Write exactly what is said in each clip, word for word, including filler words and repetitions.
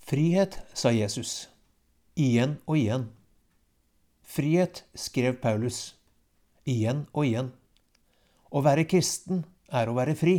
Frihet, sa Jesus, igjen og igjen. Frihet, skrev Paulus, igjen og igjen. Å være kristen er å være fri.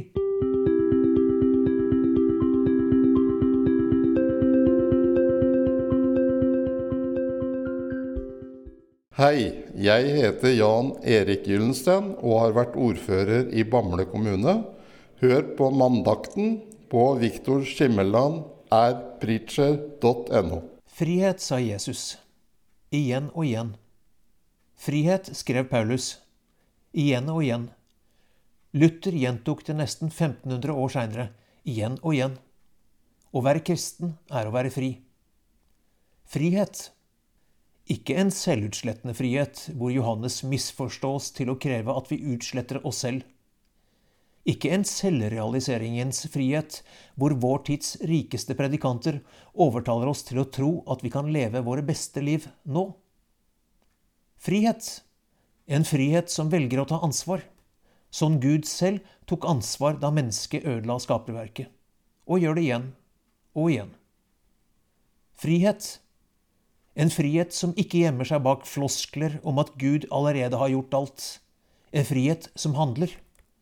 Hei, jeg heter Jan Erik Gyllensten og har vært ordfører i Bamble kommune. Hør på mandakten på Victor Skimmeland er preacher punktum no. Frihet, sa Jesus, igjen og igjen. Frihet, skrev Paulus, igjen og igjen. Luther gjentok det nesten femten hundre år senere, igjen og igjen. Å være kristen er å være fri. Frihet. Ikke en selvutslettende frihet, hvor Johannes misforstås til å kreve at vi utsletter oss selv. Ikke en selvrealiseringens frihet, hvor vår tids rikeste predikanter overtaler oss til å tro at vi kan leve våre beste liv nå. Frihet. En frihet som velger å ta ansvar, sånn Gud selv tok ansvar da mennesket ødela skaperverket, og gjør det igjen og igjen. Frihet. En frihet som ikke gjemmer seg bak floskler om at Gud allerede har gjort alt. En frihet som handler.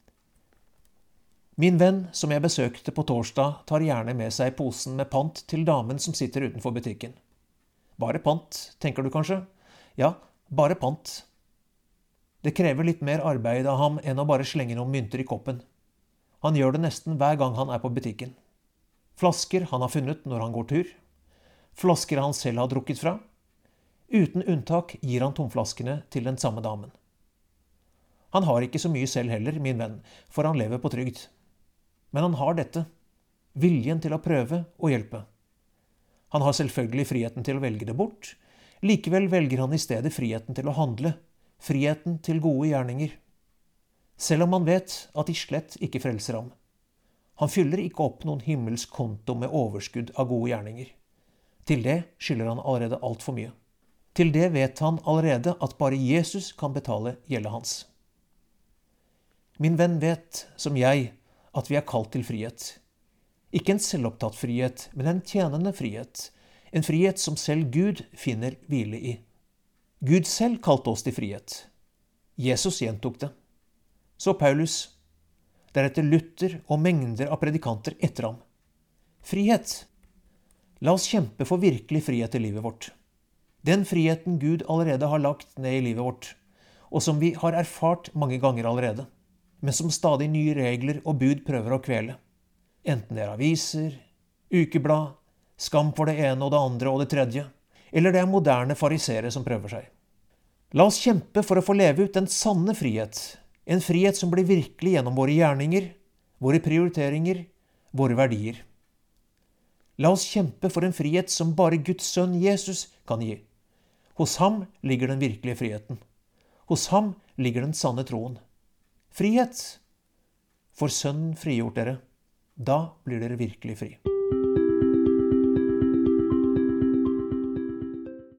Min venn som jeg besøkte på torsdag tar gjerne med seg posen med pant til damen som sitter utenfor butikken. Bare pant, tenker du kanskje? Ja, bare pant. Det krever litt mer arbeid av ham enn å bare slenge noen mynter i koppen. Han gjør det nesten hver gang han er på butikken. Flasker han har funnet når han går tur. Flasker han selv har drukket fra. Uten unntak gir han tomflaskene til den samme damen. Han har ikke så mye selv heller, min venn, for han lever på trygd. Men han har dette, viljen til å prøve og hjelpe. Han har selvfølgelig friheten til å velge det bort. Likevel velger han i stedet friheten til å handle, friheten til gode gjerninger. Selv om han vet at de slett ikke frelser ham. Han fyller ikke opp noen himmelsk konto med overskudd av gode gjerninger. Til det skylder han allerede alt for mye. Til det vet han allerede at bare Jesus kan betale gjeldet hans. Min venn vet, som jeg, at vi er kalt til frihet. Ikke en selvopptatt frihet, men en tjenende frihet. En frihet som selv Gud finner hvile i. Gud selv kalte oss til frihet. Jesus gjentok det. Så Paulus, deretter Luther og mengder av predikanter etter ham. Frihet. La oss kjempe for virkelig frihet i livet vårt. Den friheten Gud allerede har lagt ned i livet vårt, og som vi har erfart mange ganger allerede, men som stadig nye regler og bud prøver å kvele. Enten det er aviser, ukeblad, skam for det ene og det andre og det tredje, eller det er moderne farisere som prøver seg. La oss kjempe for å få leve ut den sanne frihet, en frihet som blir virkelig gjennom våre gjerninger, våre prioriteringer, våre verdier. La oss kjempe for en frihet som bare Guds sønn Jesus kan gi. Hos ham ligger den virkelige friheten. Hos ham ligger den sanne troen. Frihet. For sønnen frigjort dere, da blir dere virkelig fri.